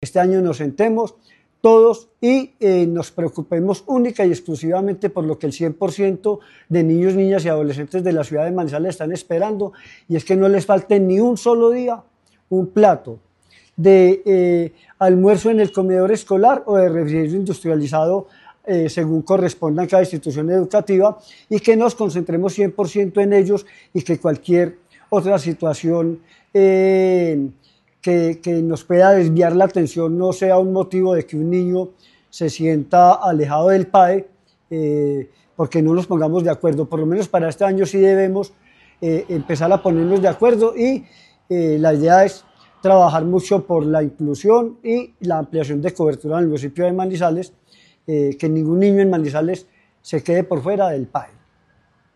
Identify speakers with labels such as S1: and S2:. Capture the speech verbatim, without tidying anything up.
S1: este año nos sentemos todos y eh, nos preocupemos única y exclusivamente por lo que el cien por ciento de niños, niñas y adolescentes de la ciudad de Manizales están esperando, y es que no les falte ni un solo día un plato de eh, almuerzo en el comedor escolar o de refrigerio industrializado, eh, según corresponda en cada institución educativa, y que nos concentremos cien por ciento en ellos, y que cualquier otra situación eh, Que, que nos pueda desviar la atención no sea un motivo de que un niño se sienta alejado del P A E, eh, porque no nos pongamos de acuerdo. Por lo menos para este año sí debemos eh, empezar a ponernos de acuerdo, y eh, la idea es trabajar mucho por la inclusión y la ampliación de cobertura en el municipio de Manizales, eh, que ningún niño en Manizales se quede por fuera del P A E.